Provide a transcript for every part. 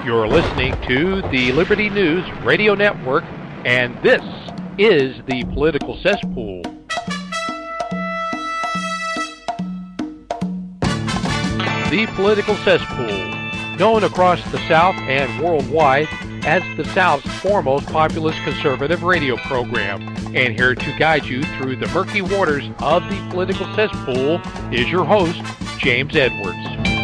You're listening to the Liberty News Radio Network, and this is the Political Cesspool. The Political Cesspool, known across the South and worldwide as the South's foremost populist conservative radio program. And here to guide you through the murky waters of the Political Cesspool is your host, James Edwards.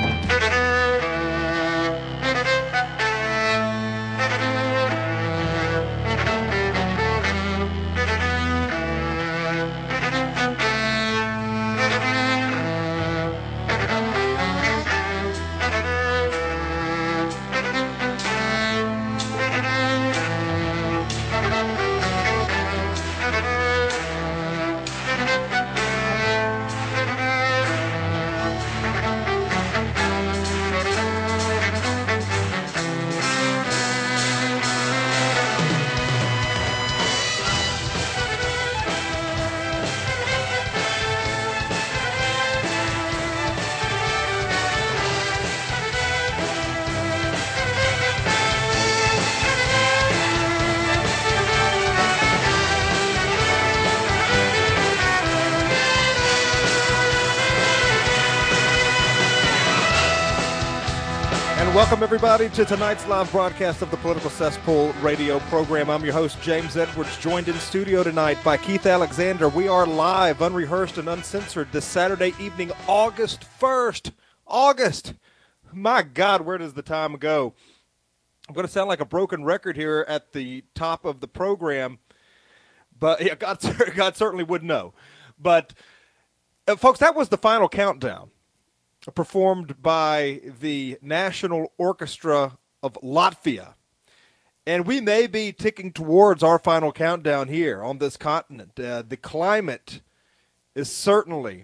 Welcome, everybody, to tonight's live broadcast of the Political Cesspool radio program. I'm your host, James Edwards, joined in studio tonight by Keith Alexander. We are live, unrehearsed, and uncensored this Saturday evening, August 1st. August! My God, where does the time go? I'm going to sound like a broken record here at the top of the program, but yeah, God certainly would know. But, folks, that was the final countdown, performed by the National Orchestra of Latvia. And we may be ticking towards our final countdown here on this continent. The climate is certainly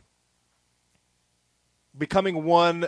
becoming one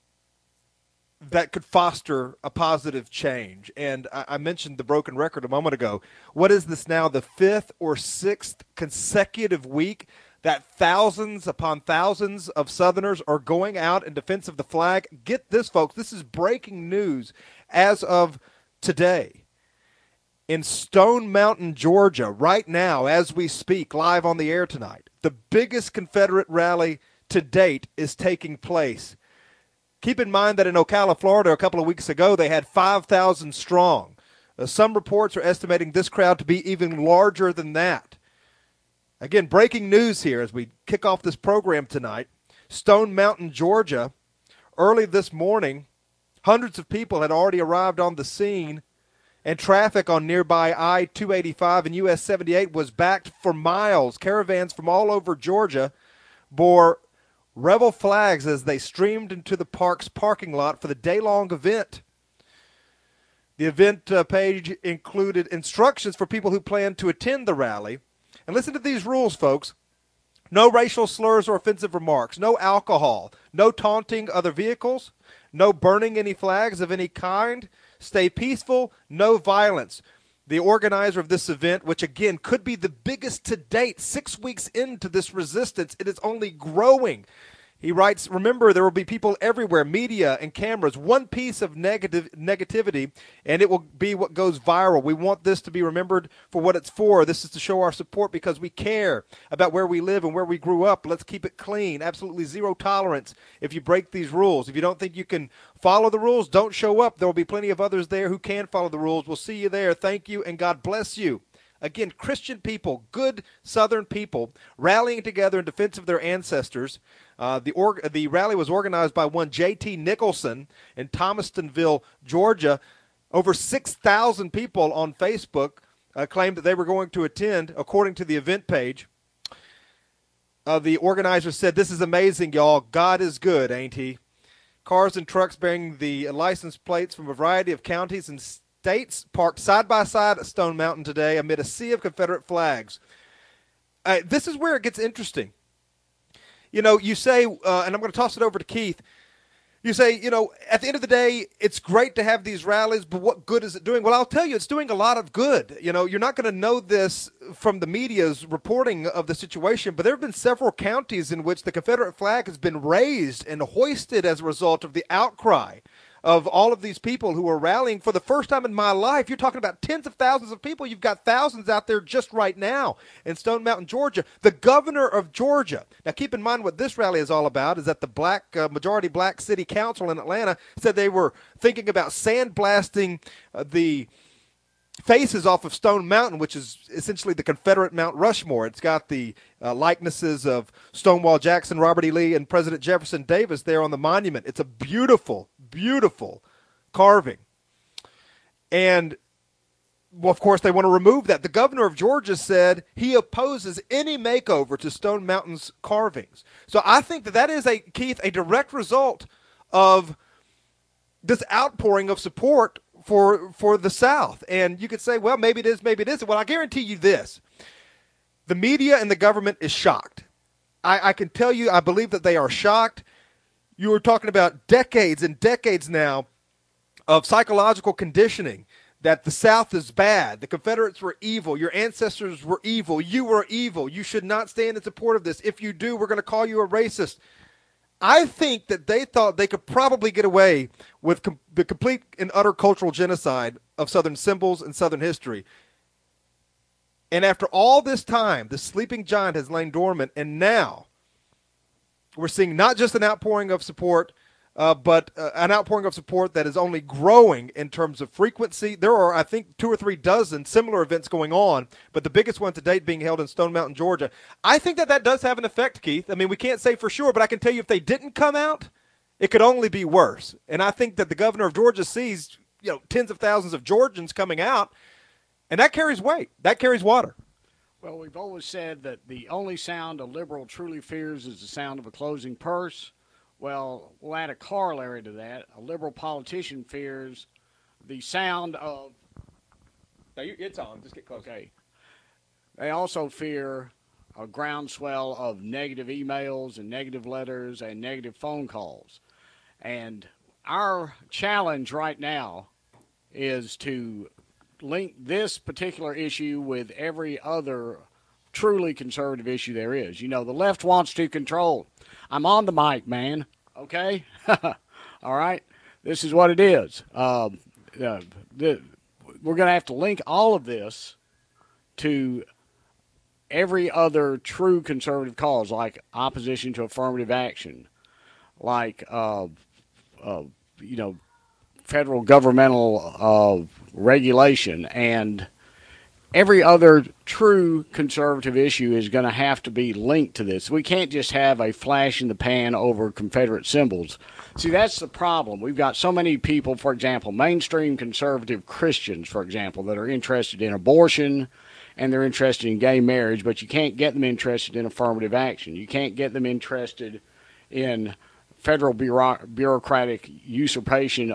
that could foster a positive change. And I mentioned the broken record a moment ago. What is this now, the fifth or sixth consecutive week that thousands upon thousands of Southerners are going out in defense of the flag? Get this, folks. This is breaking news as of today. In Stone Mountain, Georgia, right now, as we speak, live on the air tonight, the biggest Confederate rally to date is taking place. Keep in mind that in Ocala, Florida, a couple of weeks ago, they had 5,000 strong. Some reports are estimating this crowd to be even larger than that. Again, breaking news here as we kick off this program tonight. Stone Mountain, Georgia, early this morning, hundreds of people had already arrived on the scene, and traffic on nearby I-285 and US 78 was backed for miles. Caravans from all over Georgia bore rebel flags as they streamed into the park's parking lot for the day-long event. The event page included instructions for people who plan to attend the rally. And listen to these rules, folks. No racial slurs or offensive remarks. No alcohol. No taunting other vehicles. No burning any flags of any kind. Stay peaceful. No violence. The organizer of this event, which again could be the biggest to date, 6 weeks into this resistance, it is only growing. He writes, remember, there will be people everywhere, media and cameras, one piece of negativity, and it will be what goes viral. We want this to be remembered for what it's for. This is to show our support because we care about where we live and where we grew up. Let's keep it clean. Absolutely zero tolerance if you break these rules. If you don't think you can follow the rules, don't show up. There will be plenty of others there who can follow the rules. We'll see you there. Thank you, and God bless you. Again, Christian people, good Southern people, rallying together in defense of their ancestors. The rally was organized by one J.T. Nicholson in Thomastonville, Georgia. Over 6,000 people on Facebook claimed that they were going to attend, according to the event page. The organizer said, "This is amazing, y'all. God is good, ain't he?" Cars and trucks bearing the license plates from a variety of counties and states parked side by side at Stone Mountain today amid a sea of Confederate flags. This is where it gets interesting. You know, you say, and I'm going to toss it over to Keith, You say, at the end of the day, it's great to have these rallies, but what good is it doing? Well, I'll tell you, it's doing a lot of good. You're not going to know this from the media's reporting of the situation, but there have been several counties in which the Confederate flag has been raised and hoisted as a result of the outcry of all of these people who are rallying for the first time in my life. You're talking about tens of thousands of people. You've got thousands out there just right now in Stone Mountain, Georgia. The governor of Georgia. Now, keep in mind what this rally is all about is that the majority black city council in Atlanta said they were thinking about sandblasting the faces off of Stone Mountain, which is essentially the Confederate Mount Rushmore. It's got the likenesses of Stonewall Jackson, Robert E. Lee, and President Jefferson Davis there on the monument. It's a beautiful, beautiful carving. And, well, of course, they want to remove that. The governor of Georgia said he opposes any makeover to Stone Mountain's carvings. So I think that is, Keith, a direct result of this outpouring of support for the South. And you could say, well, maybe it is, maybe it isn't. Well, I guarantee you this. The media and the government is shocked. I can tell you, I believe that they are shocked. You were talking about decades and decades now of psychological conditioning that the South is bad. The Confederates were evil. Your ancestors were evil. You were evil. You should not stand in support of this. If you do, we're going to call you a racist. I think that they thought they could probably get away with the complete and utter cultural genocide of Southern symbols and Southern history. And after all this time, the sleeping giant has lain dormant, and now we're seeing not just an outpouring of support, but an outpouring of support that is only growing in terms of frequency. There are, I think, 2 or 3 dozen similar events going on, but the biggest one to date being held in Stone Mountain, Georgia. I think that does have an effect, Keith. I mean, we can't say for sure, but I can tell you if they didn't come out, it could only be worse. And I think that the governor of Georgia sees, tens of thousands of Georgians coming out, and that carries weight. That carries water. Well, we've always said that the only sound a liberal truly fears is the sound of a closing purse. Well, we'll add a corollary to that. A liberal politician fears the sound of... It's on. Just get close. Okay. They also fear a groundswell of negative emails and negative letters and negative phone calls. And our challenge right now is to link this particular issue with every other truly conservative issue there is. The left wants to control. I'm on the mic, man. Okay? All right? This is what it is. We're going to have to link all of this to every other true conservative cause, like opposition to affirmative action, like, federal governmental regulation, and every other true conservative issue is going to have to be linked to this. We can't just have a flash in the pan over Confederate symbols. See, that's the problem. We've got so many people, for example, mainstream conservative Christians, for example, that are interested in abortion and they're interested in gay marriage, but you can't get them interested in affirmative action. You can't get them interested in federal bureaucratic usurpation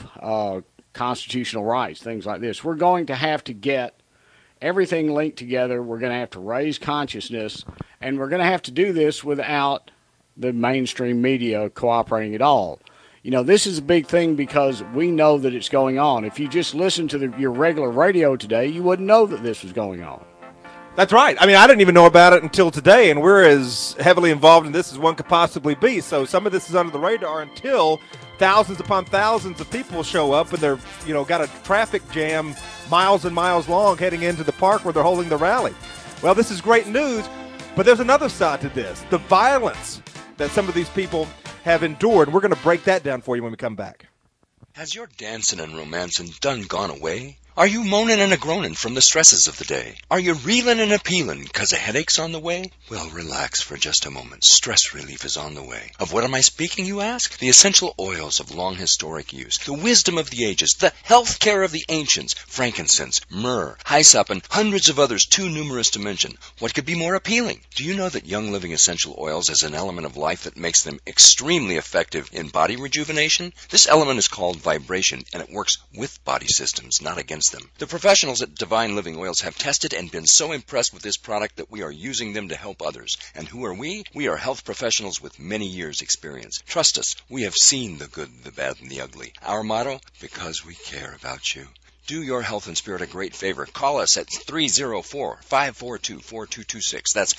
of constitutional rights, things like this. We're going to have to get everything linked together. We're going to have to raise consciousness, and we're going to have to do this without the mainstream media cooperating at all. This is a big thing because we know that it's going on. If you just listen to your regular radio today, you wouldn't know that this was going on. That's right. I mean, I didn't even know about it until today, and we're as heavily involved in this as one could possibly be. So some of this is under the radar until thousands upon thousands of people show up, and they're, got a traffic jam miles and miles long heading into the park where they're holding the rally. Well, this is great news, but there's another side to this. The violence that some of these people have endured. We're going to break that down for you when we come back. Has your dancing and romancing done gone away? Are you moaning and a-groaning from the stresses of the day? Are you reeling and a-peeling 'cause a headache's on the way? Well, relax for just a moment. Stress relief is on the way. Of what am I speaking, you ask? The essential oils of long historic use, the wisdom of the ages, the health care of the ancients, frankincense, myrrh, hyssop, and hundreds of others too numerous to mention. What could be more appealing? Do you know that Young Living Essential Oils is an element of life that makes them extremely effective in body rejuvenation? This element is called vibration, and it works with body systems, not against them. The professionals at Divine Living Oils have tested and been so impressed with this product that we are using them to help others. And who are we? We are health professionals with many years' experience. Trust us, we have seen the good, the bad, and the ugly. Our motto? Because we care about you. Do your health and spirit a great favor. Call us at 304-542-4226. That's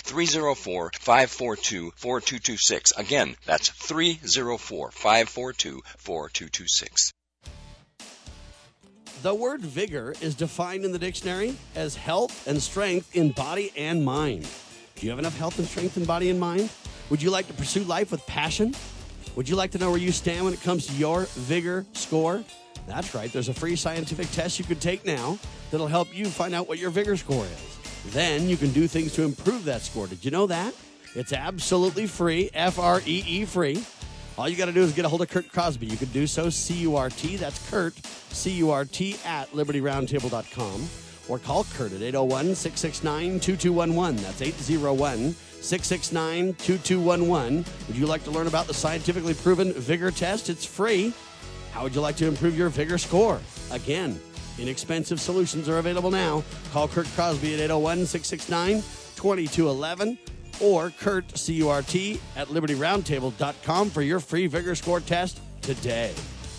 304-542-4226. Again, that's 304-542-4226. The word vigor is defined in the dictionary as health and strength in body and mind. Do you have enough health and strength in body and mind? Would you like to pursue life with passion? Would you like to know where you stand when it comes to your vigor score? That's right. There's a free scientific test you can take now that'll help you find out what your vigor score is. Then you can do things to improve that score. Did you know that? It's absolutely free, Free free. All you got to do is get a hold of Kurt Crosby. You can do so, C-U-R-T, that's Kurt, C-U-R-T, at LibertyRoundtable.com. Or call Kurt at 801-669-2211. That's 801-669-2211. Would you like to learn about the scientifically proven vigor test? It's free. How would you like to improve your vigor score? Again, inexpensive solutions are available now. Call Kurt Crosby at 801-669-2211 or Kurt, C-U-R-T, at LibertyRoundtable.com for your free vigor score test today.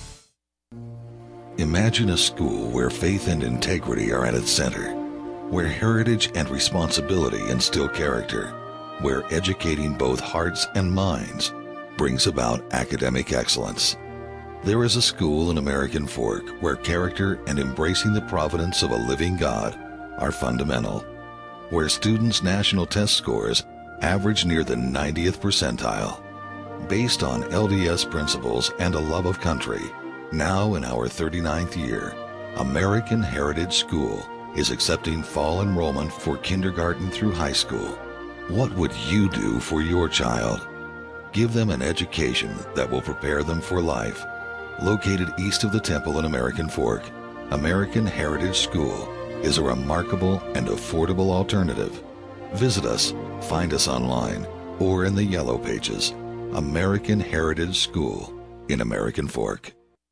Imagine a school where faith and integrity are at its center, where heritage and responsibility instill character, where educating both hearts and minds brings about academic excellence. There is a school in American Fork where character and embracing the providence of a living God are fundamental, where students' national test scores average near the 90th percentile. Based on LDS principles and a love of country, now in our 39th year, American Heritage School is accepting fall enrollment for kindergarten through high school. What would you do for your child? Give them an education that will prepare them for life. Located east of the temple in American Fork, American Heritage School is a remarkable and affordable alternative. Visit us, find us online, or in the Yellow Pages. American Heritage School in American Fork.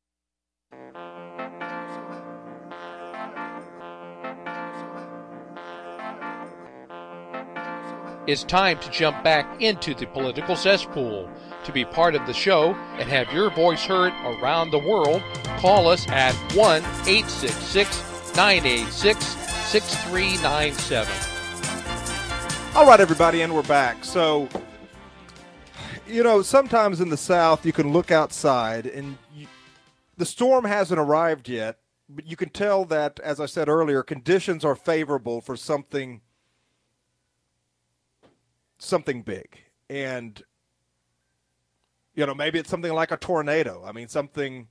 It's time to jump back into the political cesspool. To be part of the show and have your voice heard around the world, call us at 1-866-986-6397. All right, everybody, and we're back. So, sometimes in the South, you can look outside, and the storm hasn't arrived yet, but you can tell that, as I said earlier, conditions are favorable for something big. And, maybe it's something like a tornado. I mean, something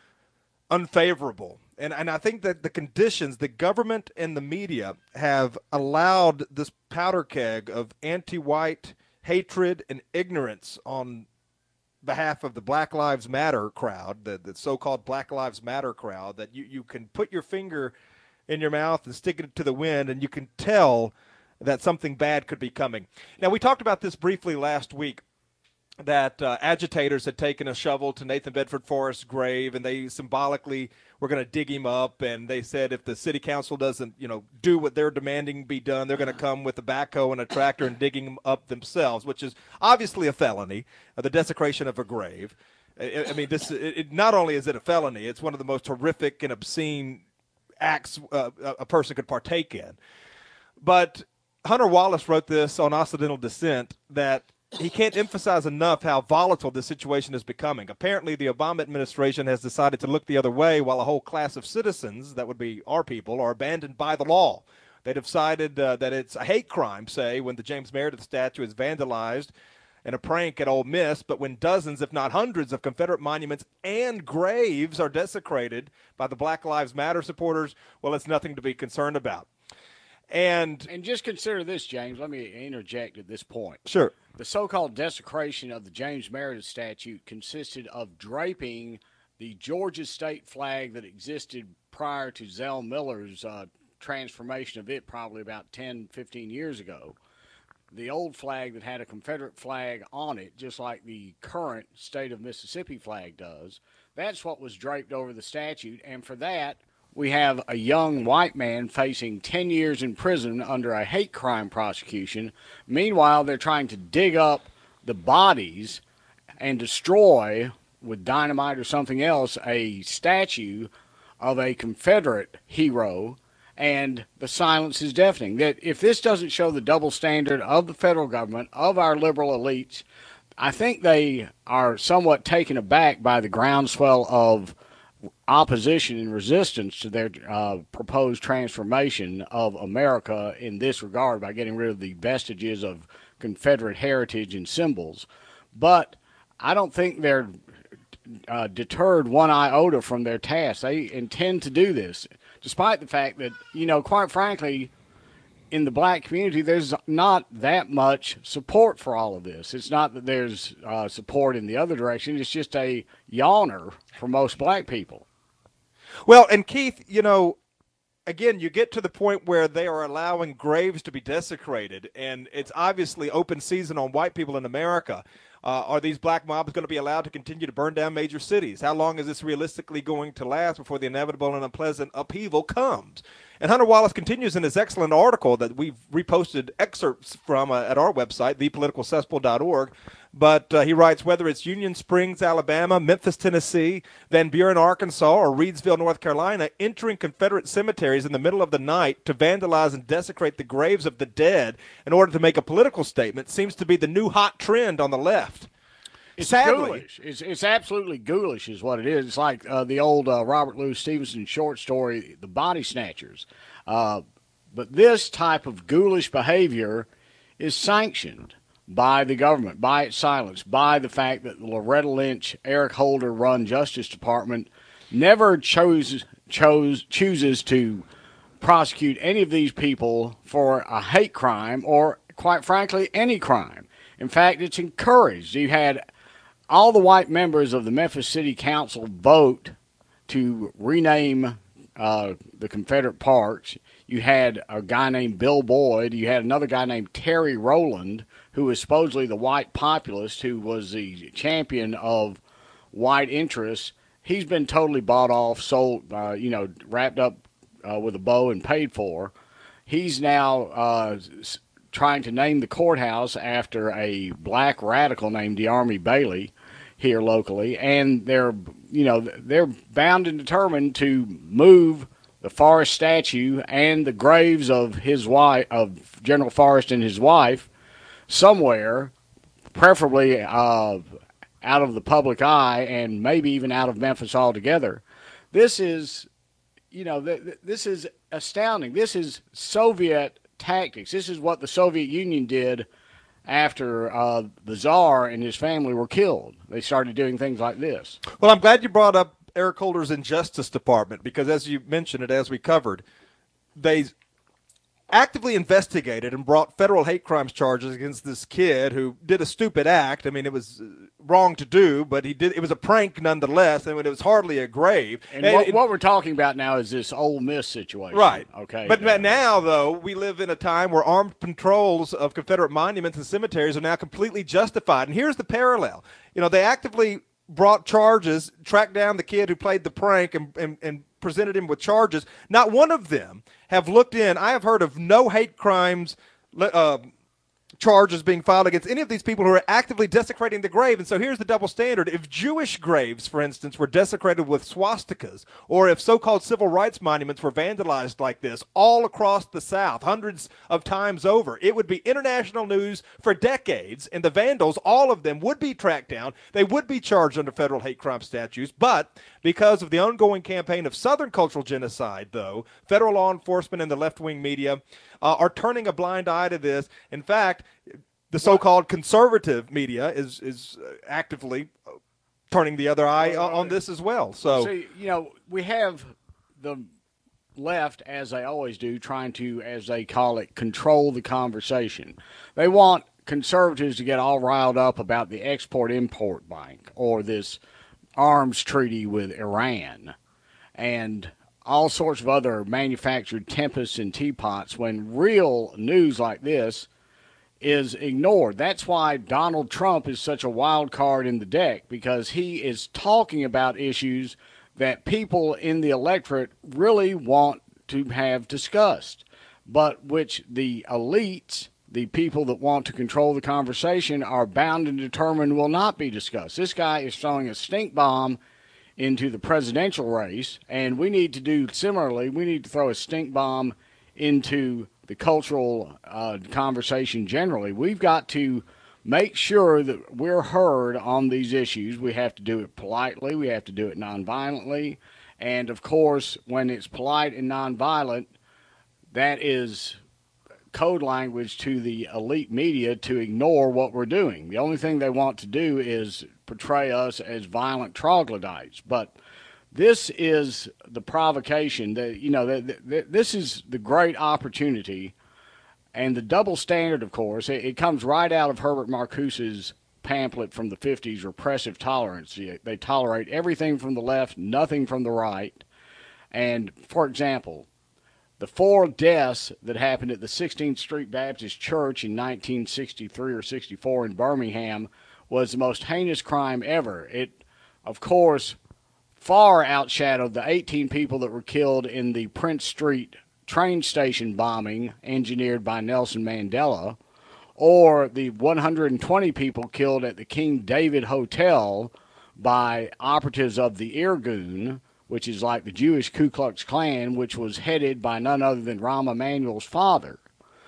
unfavorable. And I think that the conditions, the government and the media have allowed this powder keg of anti-white hatred and ignorance on behalf of the Black Lives Matter crowd, the so-called Black Lives Matter crowd, that you can put your finger in your mouth and stick it to the wind, and you can tell that something bad could be coming. Now, we talked about this briefly last week, that agitators had taken a shovel to Nathan Bedford Forrest's grave, and they symbolically were going to dig him up, and they said if the city council doesn't, do what they're demanding be done, they're going to come with a backhoe and a tractor and digging him up themselves, which is obviously a felony, the desecration of a grave. I mean, not only is it a felony, it's one of the most horrific and obscene acts a person could partake in. But Hunter Wallace wrote this on Occidental Descent that he can't emphasize enough how volatile this situation is becoming. Apparently, the Obama administration has decided to look the other way while a whole class of citizens, that would be our people, are abandoned by the law. They decided that it's a hate crime, say, when the James Meredith statue is vandalized in a prank at Ole Miss, but when dozens, if not hundreds, of Confederate monuments and graves are desecrated by the Black Lives Matter supporters, well, it's nothing to be concerned about. And just consider this, James. Let me interject at this point. Sure. The so-called desecration of the James Meredith statue consisted of draping the Georgia state flag that existed prior to Zell Miller's transformation of it probably about 10, 15 years ago. The old flag that had a Confederate flag on it, just like the current state of Mississippi flag does, that's what was draped over the statue, and for that, we have a young white man facing 10 years in prison under a hate crime prosecution. Meanwhile, they're trying to dig up the bodies and destroy, with dynamite or something else, a statue of a Confederate hero, and the silence is deafening. That if this doesn't show the double standard of the federal government, of our liberal elites, I think they are somewhat taken aback by the groundswell of opposition and resistance to their proposed transformation of America in this regard by getting rid of the vestiges of Confederate heritage and symbols. But I don't think they're deterred one iota from their task. They intend to do this, despite the fact that, quite frankly, in the black community, there's not that much support for all of this. It's not that there's support in the other direction. It's just a yawner for most black people. Well, and Keith, again, you get to the point where they are allowing graves to be desecrated, and it's obviously open season on white people in America. Are these black mobs going to be allowed to continue to burn down major cities? How long is this realistically going to last before the inevitable and unpleasant upheaval comes? And Hunter Wallace continues in his excellent article that we've reposted excerpts from at our website, thepoliticalcesspool.org. But he writes, whether it's Union Springs, Alabama, Memphis, Tennessee, Van Buren, Arkansas, or Reidsville, North Carolina, entering Confederate cemeteries in the middle of the night to vandalize and desecrate the graves of the dead in order to make a political statement seems to be the new hot trend on the left. It's Sadly, ghoulish. It's absolutely ghoulish is what it is. It's like the old Robert Louis Stevenson short story, The Body Snatchers. But this type of ghoulish behavior is sanctioned by the government, by its silence, by the fact that the Loretta Lynch, Eric Holder run Justice Department never chooses to prosecute any of these people for a hate crime or, quite frankly, any crime. In fact, it's encouraged. You had all the white members of the Memphis City Council vote to rename the Confederate parks. You had a guy named Bill Boyd. You had another guy named Terry Rowland, who was supposedly the white populist who was the champion of white interests. He's been totally bought off, sold, wrapped up with a bow and paid for. He's now trying to name the courthouse after a black radical named DeArmey Bailey here locally, and they're bound and determined to move the Forrest statue and the graves of his wife, of General Forrest and his wife, somewhere, preferably out of the public eye and maybe even out of Memphis altogether. This is, this is astounding. This is Soviet tactics. This is what the Soviet Union did after the Tsar and his family were killed. They started doing things like this. Well, I'm glad you brought up Eric Holder's Injustice Department because, as you mentioned it, as we covered, they actively investigated and brought federal hate crimes charges against this kid who did a stupid act. I mean, it was wrong to do, but it was a prank nonetheless, and it was hardly a grave. And what we're talking about now is this Ole Miss situation. Right. Okay. But now, though, we live in a time where armed patrols of Confederate monuments and cemeteries are now completely justified. And here's the parallel. They actively brought charges, tracked down the kid who played the prank and presented him with charges. Not one of them have looked in. I have heard of no hate crimes charges being filed against any of these people who are actively desecrating the grave. And so here's the double standard. If Jewish graves, for instance, were desecrated with swastikas, or if so-called civil rights monuments were vandalized like this all across the South, hundreds of times over, it would be international news for decades, and the vandals, all of them, would be tracked down. They would be charged under federal hate crime statutes. But because of the ongoing campaign of Southern cultural genocide, though, federal law enforcement and the left-wing media are turning a blind eye to this. In fact, the so-called conservative media is actively turning the other eye on this as well. So, we have the left, as they always do, trying to, as they call it, control the conversation. They want conservatives to get all riled up about the Export-Import Bank or this arms treaty with Iran and all sorts of other manufactured tempests and teapots when real news like this is ignored. That's why Donald Trump is such a wild card in the deck, because he is talking about issues that people in the electorate really want to have discussed, but which the elites, the people that want to control the conversation, are bound and determined will not be discussed. This guy is throwing a stink bomb into the presidential race, and we need to do similarly. We need to throw a stink bomb into the cultural conversation generally. We've got to make sure that we're heard on these issues. We have to do it politely. We have to do it nonviolently. And, of course, when it's polite and nonviolent, that is code language to the elite media to ignore what we're doing. The only thing they want to do is portray us as violent troglodytes. But this is the provocation that, this is the great opportunity. And the double standard, of course, it comes right out of Herbert Marcuse's pamphlet from the 50s, Repressive Tolerance. They tolerate everything from the left, nothing from the right. And, for example, the 4 deaths that happened at the 16th Street Baptist Church in 1963 or 64 in Birmingham was the most heinous crime ever. It, of course, far outshadowed the 18 people that were killed in the Prince Street train station bombing engineered by Nelson Mandela, or the 120 people killed at the King David Hotel by operatives of the Irgun, which is like the Jewish Ku Klux Klan, which was headed by none other than Rahm Emanuel's father.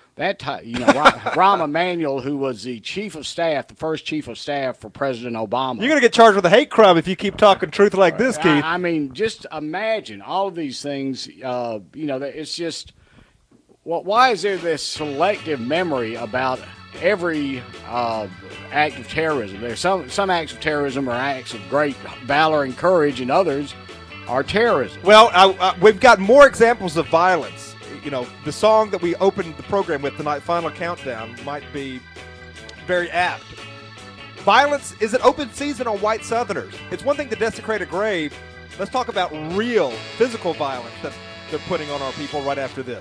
Rahm Emanuel, who was the chief of staff, the first chief of staff for President Obama. You're going to get charged with a hate crime if you keep talking truth like this, Keith. I mean, just imagine all of these things. It's just, why is there this selective memory about every act of terrorism? There's some acts of terrorism are acts of great valor and courage, and others are terrorism. Well, we've got more examples of violence. You know, the song that we opened the program with tonight, Final Countdown, might be very apt. Violence is an open season on white Southerners. It's one thing to desecrate a grave. Let's talk about real physical violence that they're putting on our people right after this.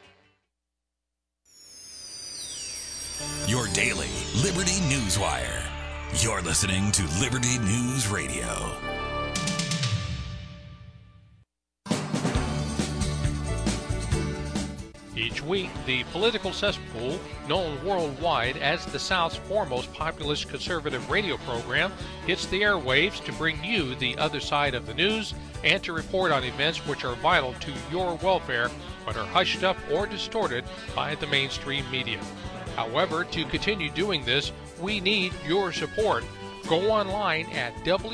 Your daily Liberty Newswire. You're listening to Liberty News Radio. Each week, the political cesspool, known worldwide as the South's foremost populist conservative radio program, hits the airwaves to bring you the other side of the news and to report on events which are vital to your welfare but are hushed up or distorted by the mainstream media. However, to continue doing this, we need your support. Go online at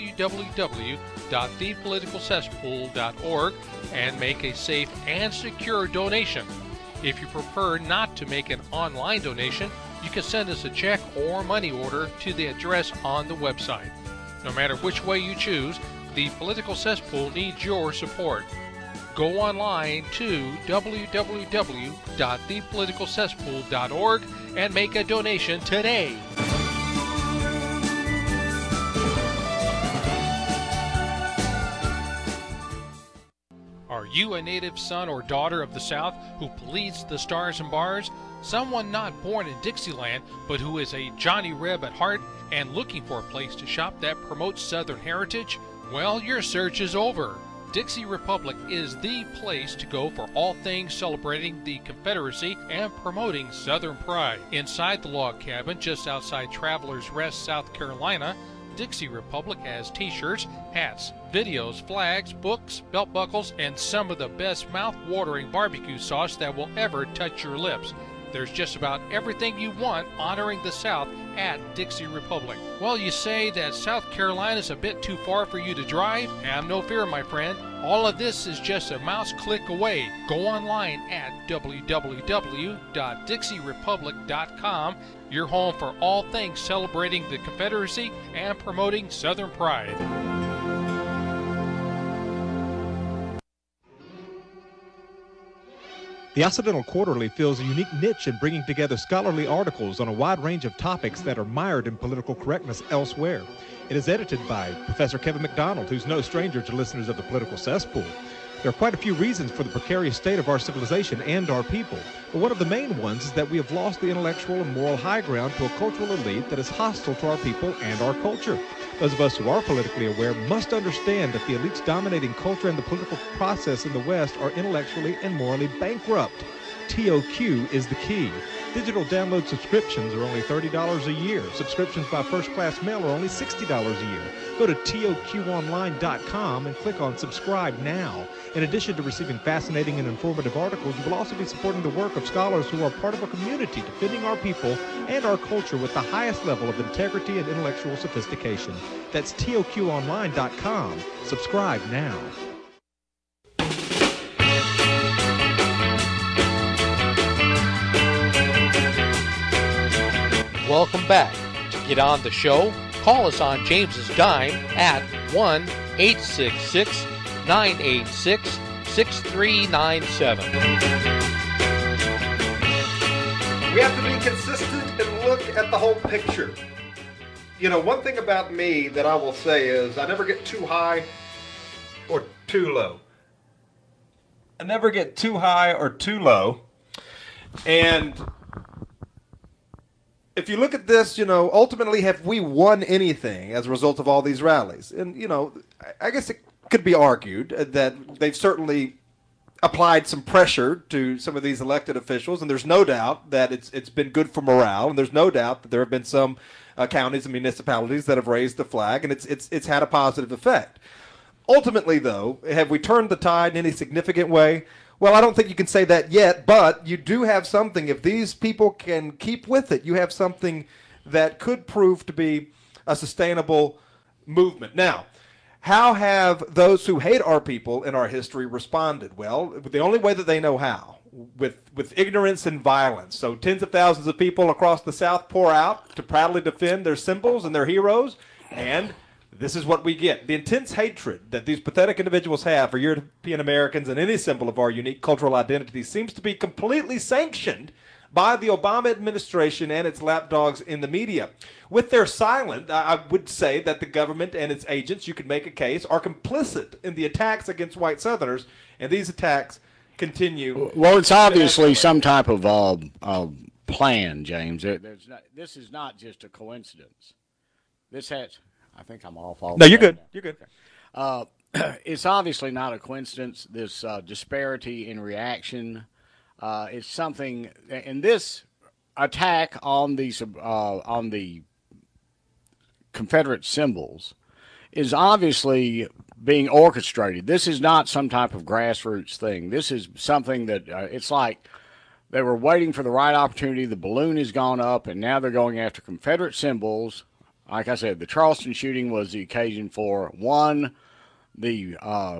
www.thepoliticalcesspool.org and make a safe and secure donation. If you prefer not to make an online donation, you can send us a check or money order to the address on the website. No matter which way you choose, the Political Cesspool needs your support. Go online to www.thepoliticalcesspool.org and make a donation today. Are you a native son or daughter of the South who bleeds the stars and bars? Someone not born in Dixieland, but who is a Johnny Reb at heart and looking for a place to shop that promotes Southern heritage? Well, your search is over. Dixie Republic is the place to go for all things celebrating the Confederacy and promoting Southern pride. Inside the log cabin just outside Travelers Rest, South Carolina, Dixie Republic has t-shirts, hats, videos, flags, books, belt buckles, and some of the best mouth-watering barbecue sauce that will ever touch your lips. There's just about everything you want honoring the South at Dixie Republic. Well, you say that South Carolina's a bit too far for you to drive? Have no fear, my friend. All of this is just a mouse click away. Go online at www.dixierepublic.com, your home for all things celebrating the Confederacy and promoting Southern pride. The Occidental Quarterly fills a unique niche in bringing together scholarly articles on a wide range of topics that are mired in political correctness elsewhere. It is edited by Professor Kevin McDonald, who's no stranger to listeners of the Political Cesspool. There are quite a few reasons for the precarious state of our civilization and our people, but one of the main ones is that we have lost the intellectual and moral high ground to a cultural elite that is hostile to our people and our culture. Those of us who are politically aware must understand that the elites dominating culture and the political process in the West are intellectually and morally bankrupt. TOQ is the key. Digital download subscriptions are only $30 a year. Subscriptions by first-class mail are only $60 a year. Go to toqonline.com and click on Subscribe Now. In addition to receiving fascinating and informative articles, you will also be supporting the work of scholars who are part of a community defending our people and our culture with the highest level of integrity and intellectual sophistication. That's toqonline.com. Subscribe now. Welcome back. To get on the show, call us on James's Dime at 1-866-986-6397. We have to be consistent and look at the whole picture. You know, one thing about me that I will say is I never get too high or too low. I never get too high or too low. And if you look at this, you know, ultimately have we won anything as a result of all these rallies? And, you know, I guess it could be argued that they've certainly applied some pressure to some of these elected officials, and there's no doubt that it's been good for morale, and there's no doubt that there have been some counties and municipalities that have raised the flag, and it's had a positive effect. Ultimately, though, have we turned the tide in any significant way? Well, I don't think you can say that yet, but you do have something. If these people can keep with it, you have something that could prove to be a sustainable movement. Now, how have those who hate our people in our history responded? Well, the only way that they know how, with ignorance and violence. So tens of thousands of people across the South pour out to proudly defend their symbols and their heroes, and this is what we get. The intense hatred that these pathetic individuals have for European Americans and any symbol of our unique cultural identity seems to be completely sanctioned by the Obama administration and its lapdogs in the media. With their silence, I would say that the government and its agents, you could make a case, are complicit in the attacks against white Southerners, and these attacks continue. Well, it's obviously some type of plan, James. This is not just a coincidence. I think I'm off all. No, you're good. You're good. It's obviously not a coincidence, this disparity in reaction. It's something, and this attack on the Confederate symbols is obviously being orchestrated. This is not some type of grassroots thing. This is something that it's like they were waiting for the right opportunity. The balloon has gone up, and now they're going after Confederate symbols. Like I said, the Charleston shooting was the occasion for, one, the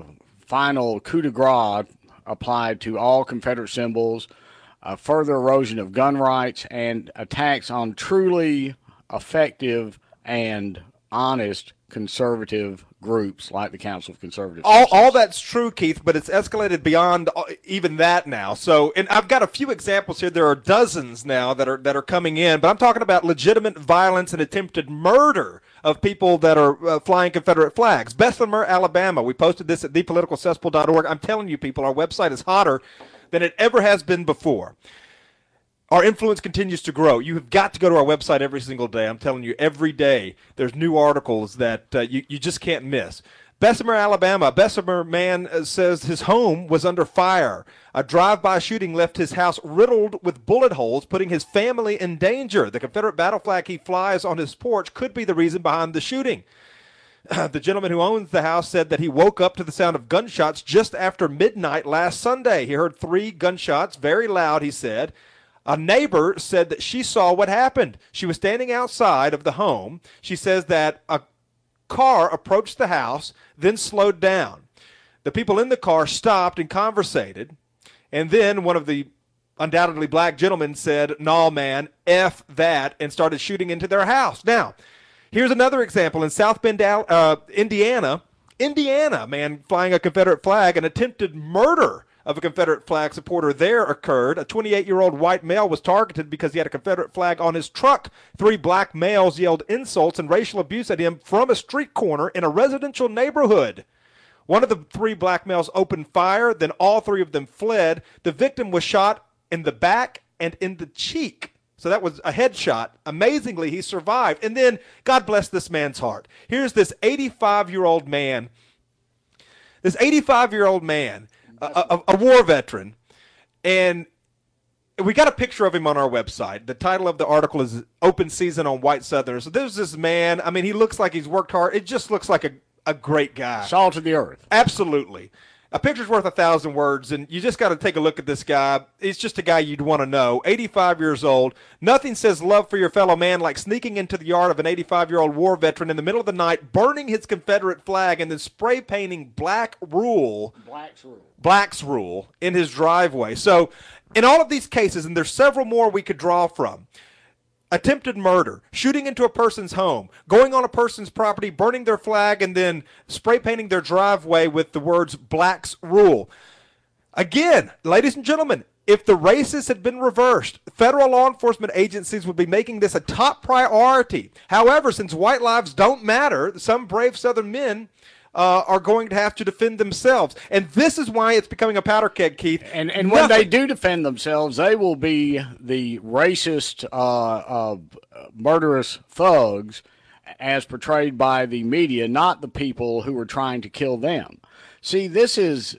final coup de grace applied to all Confederate symbols, further erosion of gun rights, and attacks on truly effective and honest conservative groups like the Council of Conservative Citizens. All that's true, Keith, but it's escalated beyond even that now. So, and I've got a few examples here. There are dozens now that are coming in, but I'm talking about legitimate violence and attempted murder of people that are flying Confederate flags. Bessemer, Alabama. We posted this at thepoliticalcesspool.org. I'm telling you, people, our website is hotter than it ever has been before. Our influence continues to grow. You have got to go to our website every single day. I'm telling you, every day there's new articles that you just can't miss. Bessemer, Alabama. A Bessemer man says his home was under fire. A drive-by shooting left his house riddled with bullet holes, putting his family in danger. The Confederate battle flag he flies on his porch could be the reason behind the shooting. The gentleman who owns the house said that he woke up to the sound of gunshots just after midnight last Sunday. He heard 3 gunshots, very loud, he said. A neighbor said that she saw what happened. She was standing outside of the home. She says that a car approached the house, then slowed down. The people in the car stopped and conversated, and then one of the undoubtedly black gentlemen said, "No, man, F that," and started shooting into their house. Now, here's another example. In South Bend, Indiana, man flying a Confederate flag, an attempted murder of a Confederate flag supporter there occurred. A 28-year-old white male was targeted because he had a Confederate flag on his truck. 3 black males yelled insults and racial abuse at him from a street corner in a residential neighborhood. One of the 3 black males opened fire, then all 3 of them fled. The victim was shot in the back and in the cheek. So that was a headshot. Amazingly, he survived. And then, God bless this man's heart. Here's this 85-year-old man. This 85-year-old man, a war veteran, and we got a picture of him on our website. The title of the article is Open Season on White Southerners. So there's this man. I mean, he looks like he's worked hard. It just looks like a great guy. Salt of the earth. Absolutely. A picture's worth 1,000 words, and you just got to take a look at this guy. He's just a guy you'd want to know. 85 years old. Nothing says love for your fellow man like sneaking into the yard of an 85-year-old war veteran in the middle of the night, burning his Confederate flag, and then spray painting Black's Rule in his driveway. So in all of these cases, and there's several more we could draw from, attempted murder, shooting into a person's home, going on a person's property, burning their flag, and then spray painting their driveway with the words Black's Rule. Again, ladies and gentlemen, if the races had been reversed, federal law enforcement agencies would be making this a top priority. However, since white lives don't matter, some brave Southern men are going to have to defend themselves. And this is why it's becoming a powder keg, Keith. And when they do defend themselves, they will be the racist, murderous thugs as portrayed by the media, not the people who are trying to kill them. See, this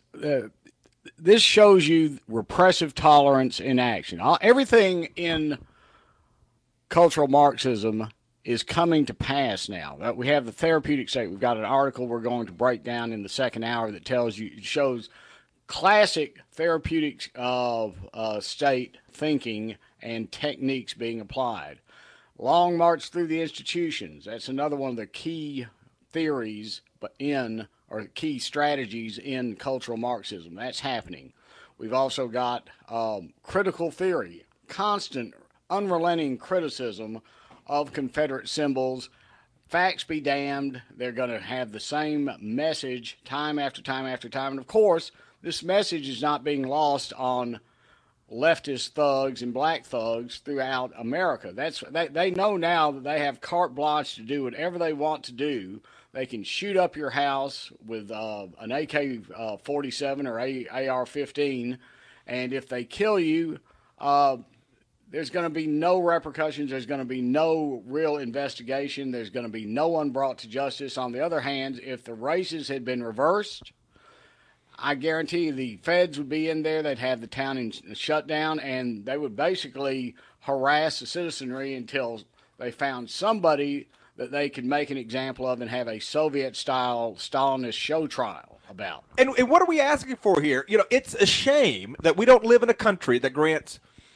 shows you repressive tolerance in action. Everything in cultural Marxism is coming to pass now. We have the therapeutic state. We've got an article we're going to break down in the second hour that shows classic therapeutic state thinking and techniques being applied. Long march through the institutions. That's another one of the key theories or key strategies in cultural Marxism. That's happening. We've also got critical theory, constant, unrelenting criticism of Confederate symbols. Facts be damned, they're going to have the same message time after time after time. And of course, this message is not being lost on leftist thugs and black thugs throughout America. They know now that they have carte blanche to do whatever they want to do. They can shoot up your house with an AK-47 or AR-15, and if they kill you, there's going to be no repercussions. There's going to be no real investigation. There's going to be no one brought to justice. On the other hand, if the races had been reversed, I guarantee you the feds would be in there. They'd have the town in shutdown, and they would basically harass the citizenry until they found somebody that they could make an example of and have a Soviet-style Stalinist show trial about. And what are we asking for here? You know, it's a shame that we don't live in a country that grants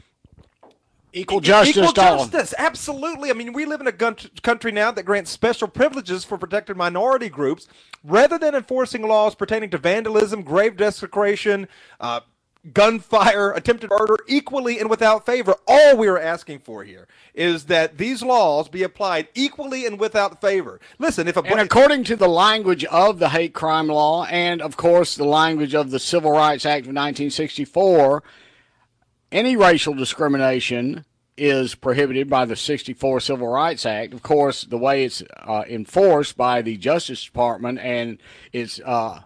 equal justice. Equal justice, absolutely. I mean, we live in a country now that grants special privileges for protected minority groups rather than enforcing laws pertaining to vandalism, grave desecration, gunfire, attempted murder, equally and without favor. All we are asking for here is that these laws be applied equally and without favor. Listen, and according to the language of the hate crime law and, of course, the language of the Civil Rights Act of 1964, any racial discrimination is prohibited by the 64 Civil Rights Act. Of course, the way it's enforced by the Justice Department and its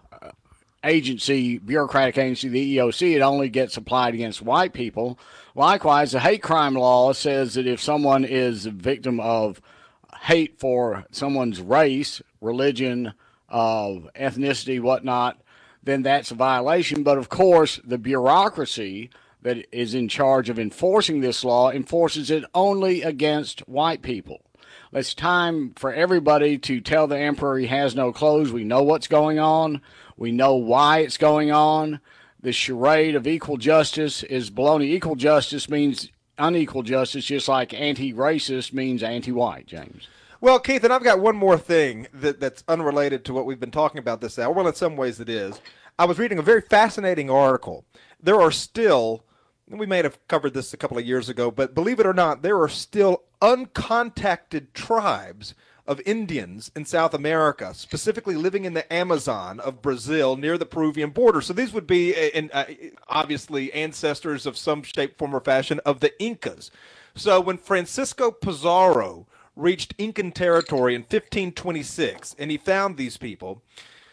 bureaucratic agency, the EOC, it only gets applied against white people. Likewise, the hate crime law says that if someone is a victim of hate for someone's race, religion, ethnicity, whatnot, then that's a violation. But, of course, the bureaucracy that is in charge of enforcing this law enforces it only against white people. It's time for everybody to tell the emperor he has no clothes. We know what's going on. We know why it's going on. The charade of equal justice is baloney. Equal justice means unequal justice, just like anti-racist means anti-white, James. Well, Keith, and I've got one more thing that's unrelated to what we've been talking about this hour. Well, in some ways it is. I was reading a very fascinating article. There are still, we may have covered this a couple of years ago, but believe it or not, there are still uncontacted tribes of Indians in South America, specifically living in the Amazon of Brazil near the Peruvian border. So these would be, obviously, ancestors of some shape, form, or fashion of the Incas. So when Francisco Pizarro reached Incan territory in 1526, and he found these people,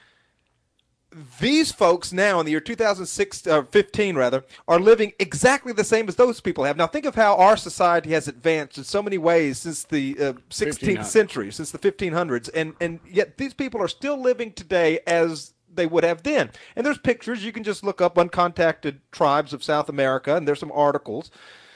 these folks now in the year 2015 are living exactly the same as those people have. Now think of how our society has advanced in so many ways since the 16th century, since the 1500s, and yet these people are still living today as they would have then. And there's pictures. You can just look up uncontacted tribes of South America, and there's some articles.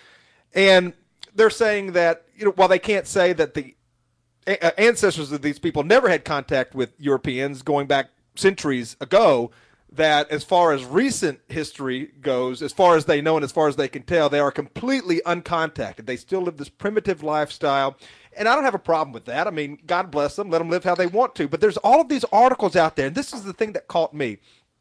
And they're saying that, while they can't say that the ancestors of these people never had contact with Europeans going back centuries ago, that as far as recent history goes, as far as they know and as far as they can tell, they are completely uncontacted. They still live this primitive lifestyle. And I don't have a problem with that. I mean, God bless them. Let them live how they want to. But there's all of these articles out there, and this is the thing that caught me.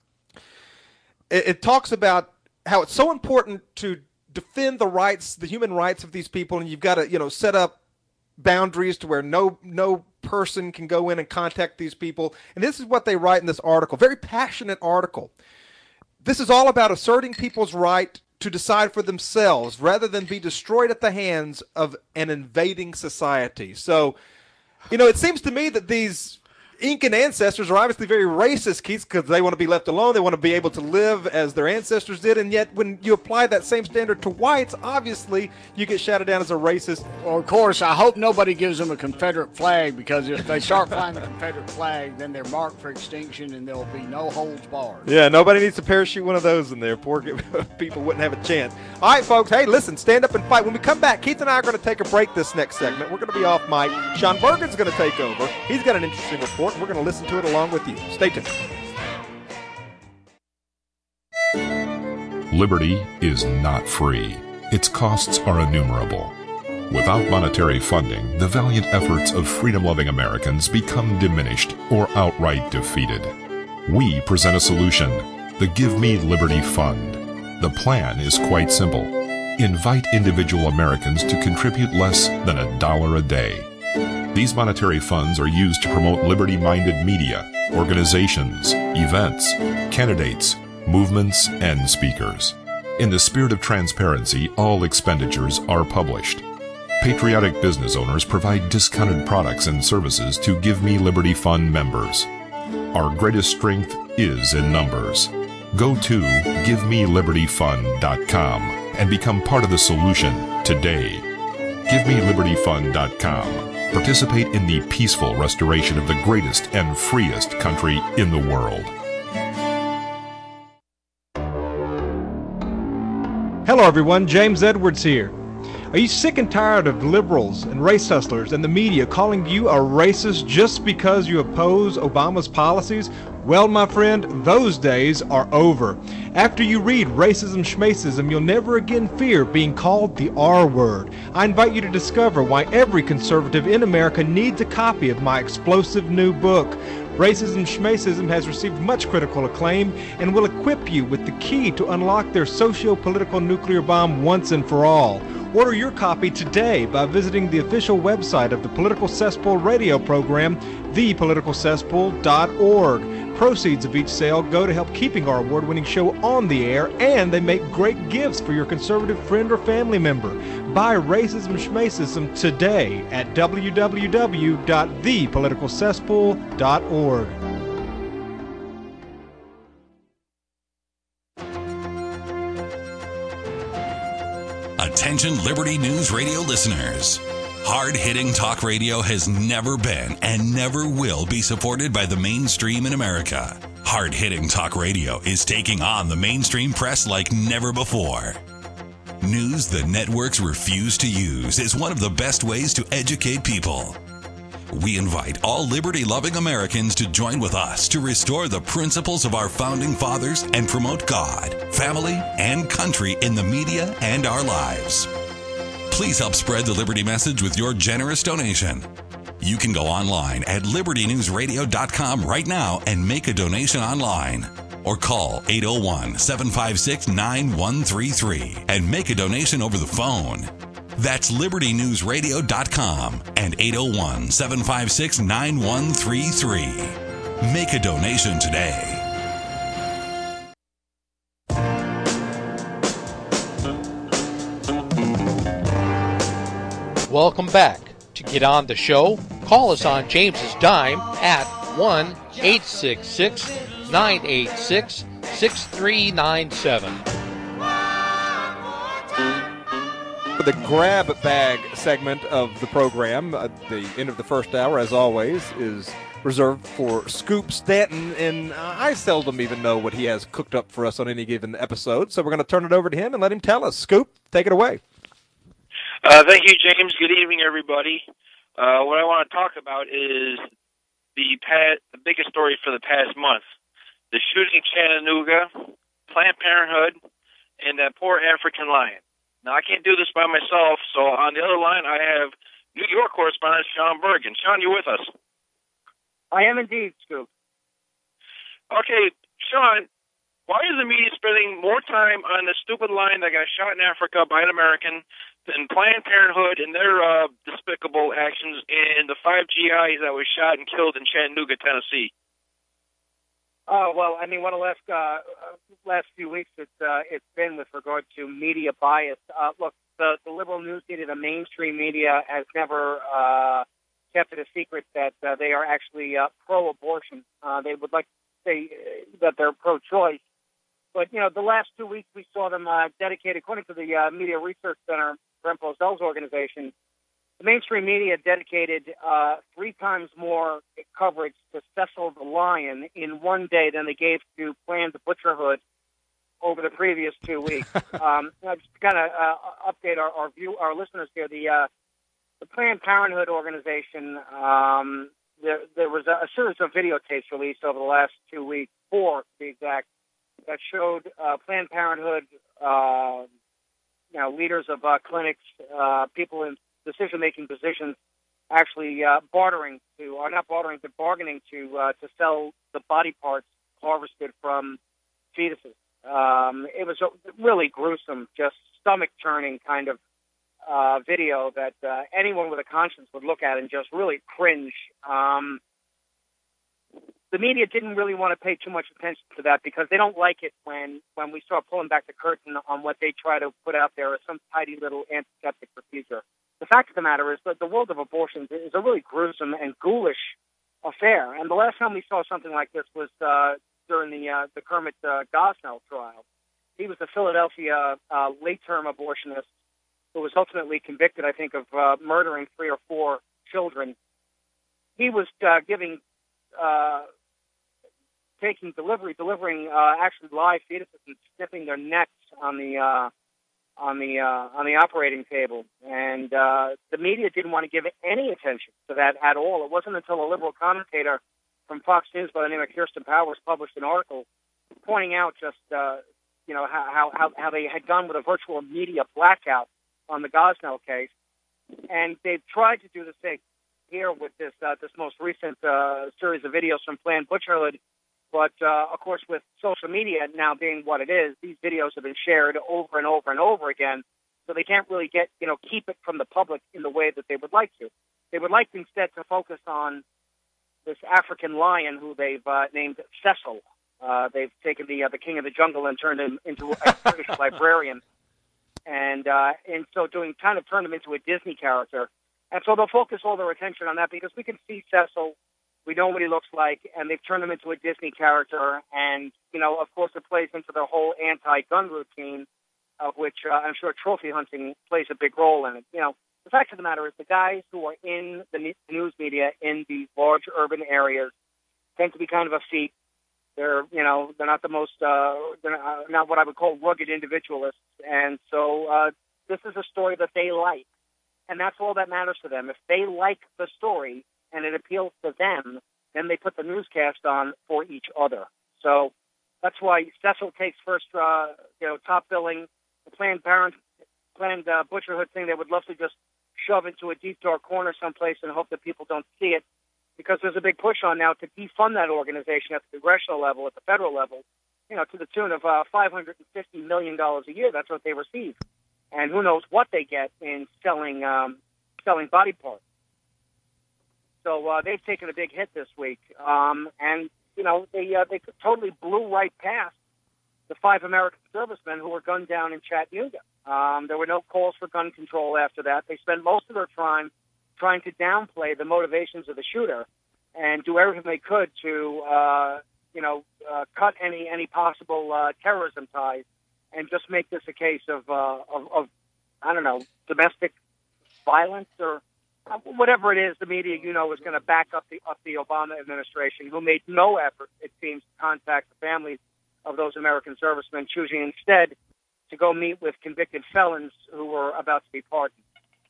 It talks about how it's so important to defend the rights, the human rights of these people, and you've got to, set up boundaries to where no person can go in and contact these people. And this is what they write in this article. Very passionate article. This is all about asserting people's right to decide for themselves rather than be destroyed at the hands of an invading society. So, it seems to me that these Incan ancestors are obviously very racist, Keith, because they want to be left alone. They want to be able to live as their ancestors did, and yet when you apply that same standard to whites, obviously you get shouted down as a racist. Well, of course, I hope nobody gives them a Confederate flag, because if they start flying the Confederate flag, then they're marked for extinction and there'll be no holds barred. Yeah, nobody needs to parachute one of those in there. Poor people wouldn't have a chance. All right, folks, hey, listen, stand up and fight. When we come back, Keith and I are going to take a break this next segment. We're going to be off mic. Sean Bergen's going to take over. He's got an interesting report. We're going to listen to it along with you. Stay tuned. Liberty is not free. Its costs are innumerable. Without monetary funding, the valiant efforts of freedom-loving Americans become diminished or outright defeated. We present a solution, the Give Me Liberty Fund. The plan is quite simple. Invite individual Americans to contribute less than $1 a day. These monetary funds are used to promote liberty-minded media, organizations, events, candidates, movements, and speakers. In the spirit of transparency, all expenditures are published. Patriotic business owners provide discounted products and services to Give Me Liberty Fund members. Our greatest strength is in numbers. Go to GiveMeLibertyFund.com and become part of the solution today. GiveMeLibertyFund.com. Participate in the peaceful restoration of the greatest and freest country in the world. Hello everyone, James Edwards here. Are you sick and tired of liberals and race hustlers and the media calling you a racist just because you oppose Obama's policies? Well, my friend, those days are over. After you read Racism Schmacism, you'll never again fear being called the R word. I invite you to discover why every conservative in America needs a copy of my explosive new book. Racism Schmacism has received much critical acclaim and will equip you with the key to unlock their socio-political nuclear bomb once and for all. Order your copy today by visiting the official website of the Political Cesspool radio program, thepoliticalcesspool.org. Proceeds of each sale go to help keeping our award-winning show on the air, and they make great gifts for your conservative friend or family member. Buy Racism Schmacism today at www.thepoliticalcesspool.org. Attention Liberty News Radio listeners. Hard-hitting talk radio has never been and never will be supported by the mainstream in America. Hard-hitting talk radio is taking on the mainstream press like never before. News the networks refuse to use is one of the best ways to educate people. We invite all liberty-loving Americans to join with us to restore the principles of our founding fathers and promote God, family, and country in the media and our lives. Please help spread the Liberty message with your generous donation. You can go online at libertynewsradio.com right now and make a donation online. Or call 801-756-9133 and make a donation over the phone. That's libertynewsradio.com and 801-756-9133. Make a donation today. Welcome back. To get on the show, call us on James's dime at 1-866-986-6397. The grab bag segment of the program, the end of the first hour, as always, is reserved for Scoop Stanton, and I seldom even know what he has cooked up for us on any given episode, so we're going to turn it over to him and let him tell us. Scoop, take it away. Thank you, James. Good evening, everybody. What I want to talk about is the biggest story for the past month. The shooting in Chattanooga, Planned Parenthood, and that poor African lion. Now, I can't do this by myself, so on the other line, I have New York correspondent Sean Bergen. Sean, you with us? I am indeed, Scoop. Okay, Sean, why is the media spending more time on the stupid lion that got shot in Africa by an American than Planned Parenthood and their despicable actions and the 5 GIs that were shot and killed in Chattanooga, Tennessee? Well, I mean, one of the last few weeks it's been with regard to media bias. Look, the liberal news media, the mainstream media, has never kept it a secret that they are actually pro-abortion. They would like to say that they're pro-choice. But, you know, the last 2 weeks we saw them dedicated, according to the Media Research Center, Brent Bozell's organization, the mainstream media dedicated 3 times more coverage to Cecil the Lion in one day than they gave to Planned Butcherhood over the previous 2 weeks. Just to kind of update our listeners here, the Planned Parenthood organization, there was a series of videotapes released over the last 2 weeks, 4 to be exact, that showed Planned Parenthood, leaders of clinics, people in decision-making positions actually bargaining to sell the body parts harvested from fetuses. It was a really gruesome, just stomach-turning kind of video that anyone with a conscience would look at and just really cringe. The media didn't really want to pay too much attention to that because they don't like it when we start pulling back the curtain on what they try to put out there as some tidy little antiseptic procedure. The fact of the matter is that the world of abortions is a really gruesome and ghoulish affair. And the last time we saw something like this was during the Kermit Gosnell trial. He was a Philadelphia late-term abortionist who was ultimately convicted, I think, of murdering 3 or 4 children. He was delivering actually live fetuses and snipping their necks on the operating table, and the media didn't want to give any attention to that at all. It wasn't until a liberal commentator from Fox News by the name of Kirsten Powers published an article pointing out just how they had gone with a virtual media blackout on the Gosnell case, and they've tried to do the same here with this most recent series of videos from Planned Butcherhood. But, of course, with social media now being what it is, these videos have been shared over and over and over again, so they can't really keep it from the public in the way that they would like to. They would like instead to focus on this African lion who they've named Cecil. They've taken the king of the jungle and turned him into a British librarian, and in so doing, kind of turned him into a Disney character. And so they'll focus all their attention on that because we can see Cecil. We know what he looks like, and they've turned him into a Disney character. And, of course, it plays into their whole anti-gun routine, of which I'm sure trophy hunting plays a big role in it. The fact of the matter is the guys who are in the news media in these large urban areas tend to be kind of effete. They're not the most, they're not what I would call rugged individualists. And so this is a story that they like. And that's all that matters to them. If they like the story and it appeals to them, then they put the newscast on for each other. So that's why Cecil takes first, top billing. The Planned Butcherhood thing, they would love to just shove into a deep, dark corner someplace and hope that people don't see it, because there's a big push on now to defund that organization at the congressional level, at the federal level, to the tune of $550 million a year. That's what they receive. And who knows what they get in selling body parts. So they've taken a big hit this week, and they totally blew right past the 5 American servicemen who were gunned down in Chattanooga. There were no calls for gun control after that. They spent most of their time trying to downplay the motivations of the shooter and do everything they could to cut any possible terrorism ties, and just make this a case of I don't know, domestic violence or whatever it is. The media, is going to back up the Obama administration, who made no effort, it seems, to contact the families of those American servicemen, choosing instead to go meet with convicted felons who were about to be pardoned.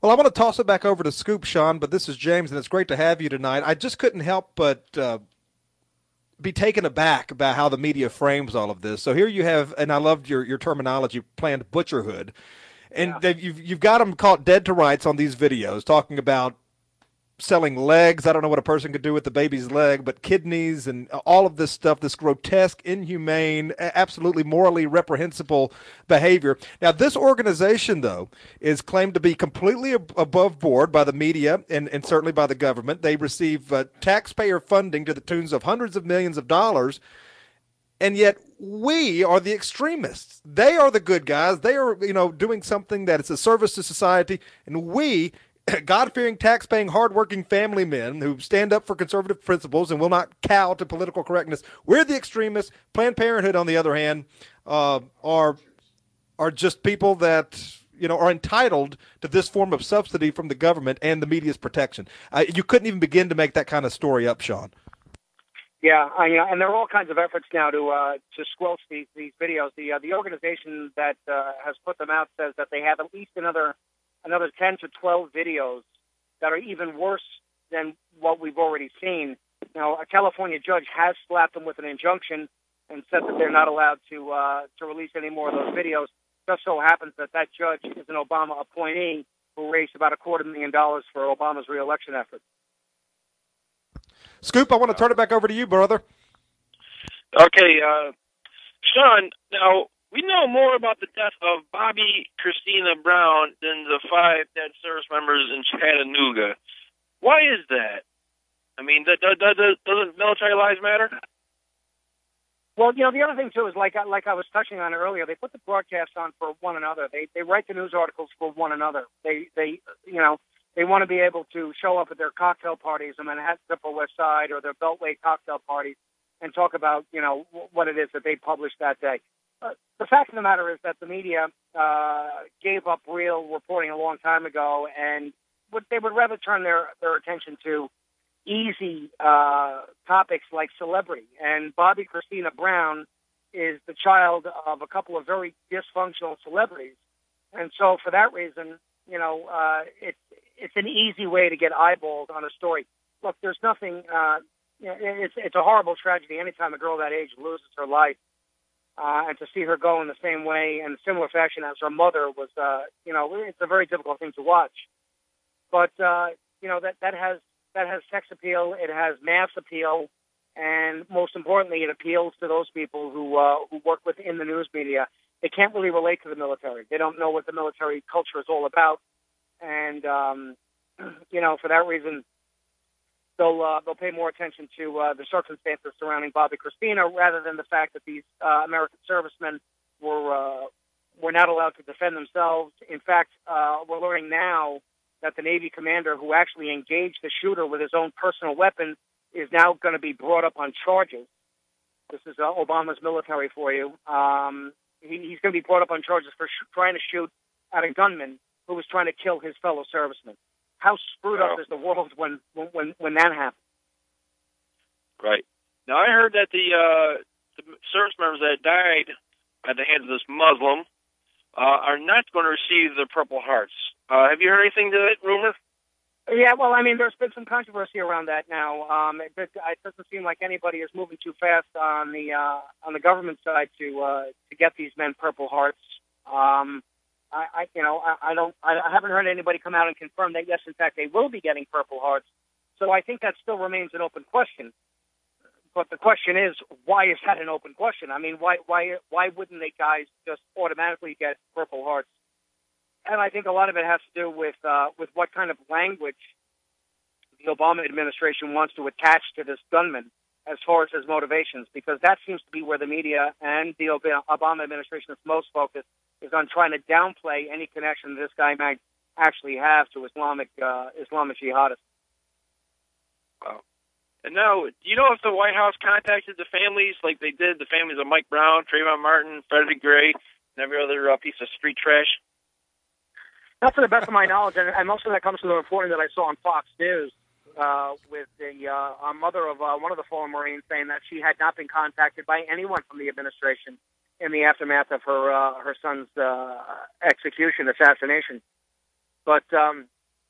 Well, I want to toss it back over to Scoop, Sean, but this is James, and it's great to have you tonight. I just couldn't help but be taken aback about how the media frames all of this. So here you have, and I loved your terminology, planned butcherhood. And you've got them caught dead to rights on these videos, talking about selling legs. I don't know what a person could do with the baby's leg, but kidneys and all of this stuff, this grotesque, inhumane, absolutely morally reprehensible behavior. Now, this organization, though, is claimed to be completely above board by the media and certainly by the government. They receive taxpayer funding to the tunes of hundreds of millions of dollars. And yet we are the extremists. They are the good guys. They are, doing something that is a service to society. And we, God-fearing, tax-paying, hard-working family men who stand up for conservative principles and will not cow to political correctness, we're the extremists. Planned Parenthood, on the other hand, are just people that are entitled to this form of subsidy from the government and the media's protection. You couldn't even begin to make that kind of story up, Sean. Yeah, and there are all kinds of efforts now to squelch these videos. The organization that has put them out says that they have at least another 10 to 12 videos that are even worse than what we've already seen. Now, a California judge has slapped them with an injunction and said that they're not allowed to release any more of those videos. Just so happens that judge is an Obama appointee who raised about $250,000 for Obama's reelection effort. Scoop, I want to turn it back over to you, brother. Okay, Sean, now, we know more about the death of Bobby Christina Brown than the 5 dead service members in Chattanooga. Why is that? I mean, doesn't military lives matter? Well, the other thing, too, is like I was touching on earlier, they put the broadcast on for one another. They write the news articles for one another. They want to be able to show up at their cocktail parties in Manhattan, Upper West Side, or their Beltway cocktail parties and talk about, what it is that they published that day. The fact of the matter is that the media gave up real reporting a long time ago, and they would rather turn their attention to easy topics like celebrity. And Bobby Christina Brown is the child of a couple of very dysfunctional celebrities. And so for that reason, it's an easy way to get eyeballs on a story. Look, there's nothing, it's a horrible tragedy anytime a girl that age loses her life. And to see her go in the same way and similar fashion as her mother was, it's a very difficult thing to watch. But, that has sex appeal, it has mass appeal, and most importantly, it appeals to those people who work within the news media. They can't really relate to the military. They don't know what the military culture is all about. And, for that reason, they'll pay more attention to the circumstances surrounding Bobby Christina rather than the fact that these American servicemen were not allowed to defend themselves. In fact, we're learning now that the Navy commander who actually engaged the shooter with his own personal weapon is now going to be brought up on charges. This is Obama's military for you. He's going to be brought up on charges for trying to shoot at a gunman who was trying to kill his fellow servicemen. How screwed up is the world when that happens? Right. Now, I heard that the service members that died at the hands of this Muslim are not going to receive the Purple Hearts. Have you heard anything to that rumor? Yeah, well, I mean, there's been some controversy around that now. It doesn't seem like anybody is moving too fast on the government side to get these men Purple Hearts. I haven't heard anybody come out and confirm that yes, in fact, they will be getting Purple Hearts. So I think that still remains an open question. But the question is, why is that an open question? I mean, why wouldn't they guys just automatically get Purple Hearts? And I think a lot of it has to do with what kind of language the Obama administration wants to attach to this gunman as far as his motivations, because that seems to be where the media and the Obama administration is most focused, is on trying to downplay any connection this guy might actually have to Islamic jihadists. Wow. And now, do you know if the White House contacted the families like they did the families of Mike Brown, Trayvon Martin, Freddie Gray, and every other piece of street trash? Not to the best of my knowledge, and most of that comes from the reporting that I saw on Fox News with the mother of one of the fallen Marines saying that she had not been contacted by anyone from the administration in the aftermath of her son's assassination. But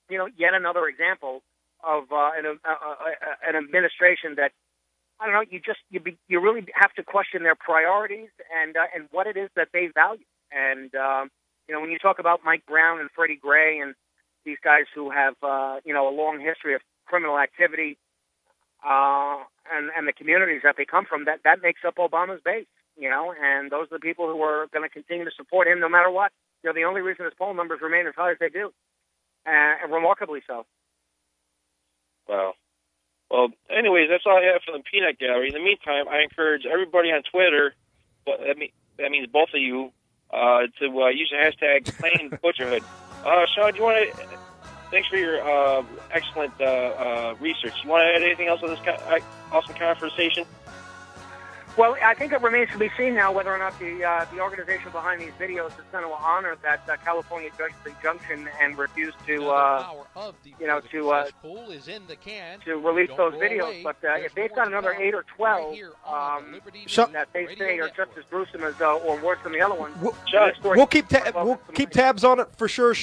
yet another example of an administration that, I don't know, you really have to question their priorities and what it is that they value. And when you talk about Mike Brown and Freddie Gray and these guys who have a long history of criminal activity and the communities that they come from, that makes up Obama's base. And those are the people who are going to continue to support him no matter what. The only reason his poll numbers remain as high as they do, and remarkably so. Wow. Well, anyways, that's all I have from the Peanut Gallery. In the meantime, I encourage everybody on Twitter, that means both of you, to use the hashtag #PlainButcherhood. Sean, do you want to? Thanks for your excellent research. You want to add anything else on this awesome conversation? Well, I think it remains to be seen now whether or not the organization behind these videos is going to honor that California judge's injunction and refuse to release those videos. But if they've got another 8 or 12 that they say are just as gruesome as or worse than the other ones, we'll keep tabs on it for sure,